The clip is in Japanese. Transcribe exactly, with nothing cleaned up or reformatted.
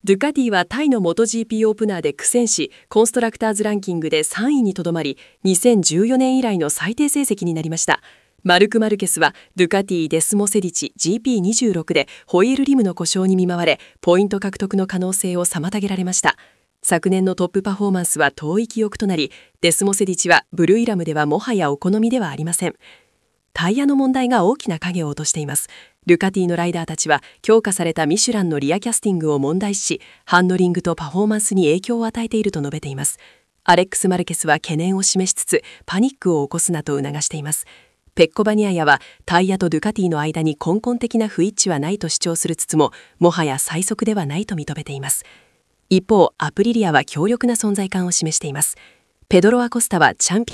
ドゥカティはタイの モトジーピー オープナーで苦戦し、コンストラクターズランキングでさんいにとどまり、にせんじゅうよねん以来の最低成績になりました。マルク・マルケスはドゥカティ・デスモセディチ ジーピーにじゅうろく でホイールリムの故障に見舞われ、ポイント獲得の可能性を妨げられました。昨年のトップパフォーマンスは遠い記憶となり、デスモセディチはブルーイラムではもはやお好みではありません。タイヤの問題が大きな影を落としています。ドゥカティのライダーたちは強化されたミシュランのリアキャスティングを問題視し、ハンドリングとパフォーマンスに影響を与えていると述べています。アレックス・マルケスは懸念を示しつつ、パニックを起こすなと促しています。ペッコ・バニアヤはタイヤとドゥカティの間に根本的な不一致はないと主張するつつも、もはや最速ではないと認めています。一方、アプリリアは強力な存在感を示しています。ペドロ・アコスタはチャンピ